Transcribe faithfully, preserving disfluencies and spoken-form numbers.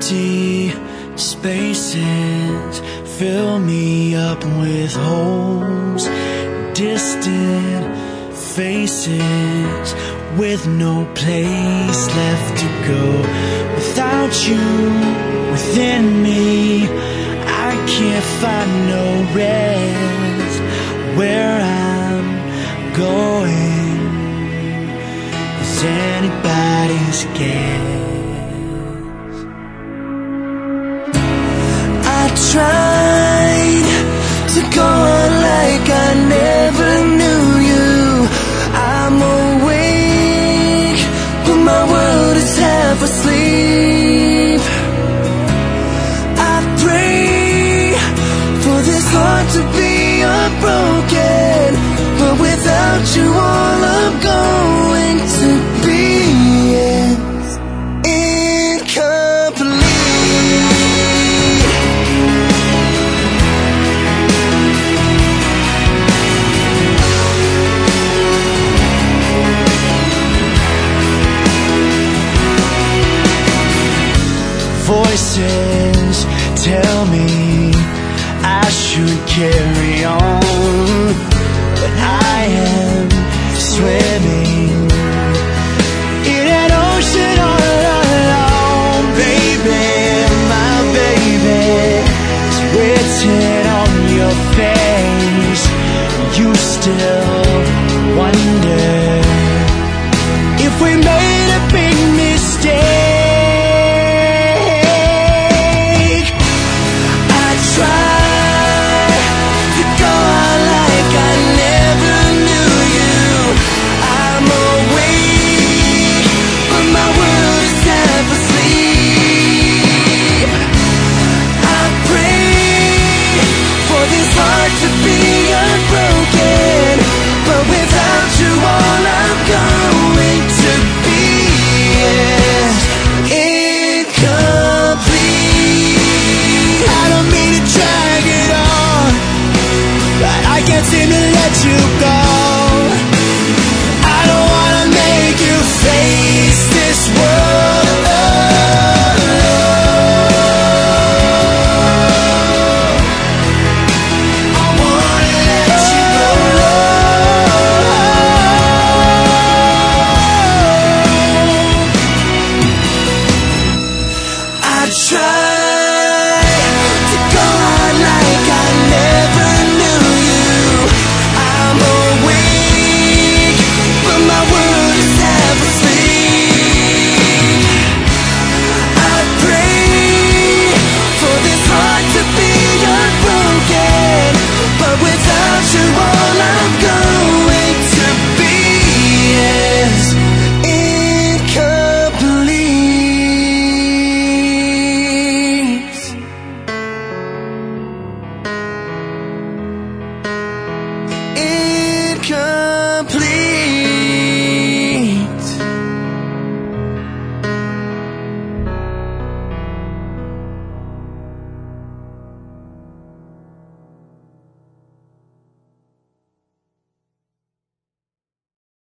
Empty spaces fill me up with holes, distant faces with no place left to go. Without you within me, I can't find no rest where I'm going. Is anybody's guess? I tried to go on like I never knew you. I'm awake, but my world is half asleep. I pray for this heart to be unbroken, but without you all I'm going to be is incomplete. Voices tell me I should carry on, but I am